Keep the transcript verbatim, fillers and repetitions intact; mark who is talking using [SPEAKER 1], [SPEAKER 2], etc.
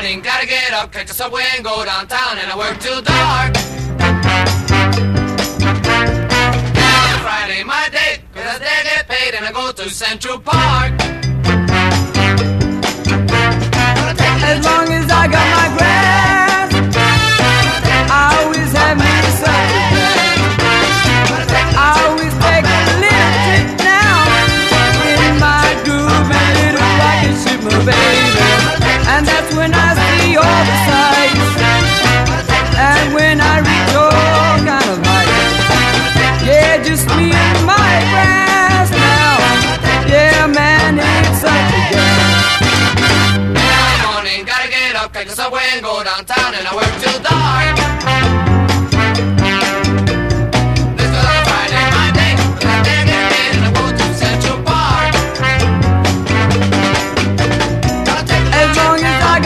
[SPEAKER 1] morning, gotta get up, catch the subway and go downtown, and I work till dark. On Friday, my date, cause I get paid, and I go to Central Park.
[SPEAKER 2] As long as I got my grass, I always have me something. I always take a little trip now in my groove and little rocket ship, my baby. And that's when I see all the sights, and when I reach all kind of heights. Yeah, just me and my grass now. Yeah, man, it's such a game.
[SPEAKER 1] Gotta get up, catch the subway and go downtown, and I work till dark.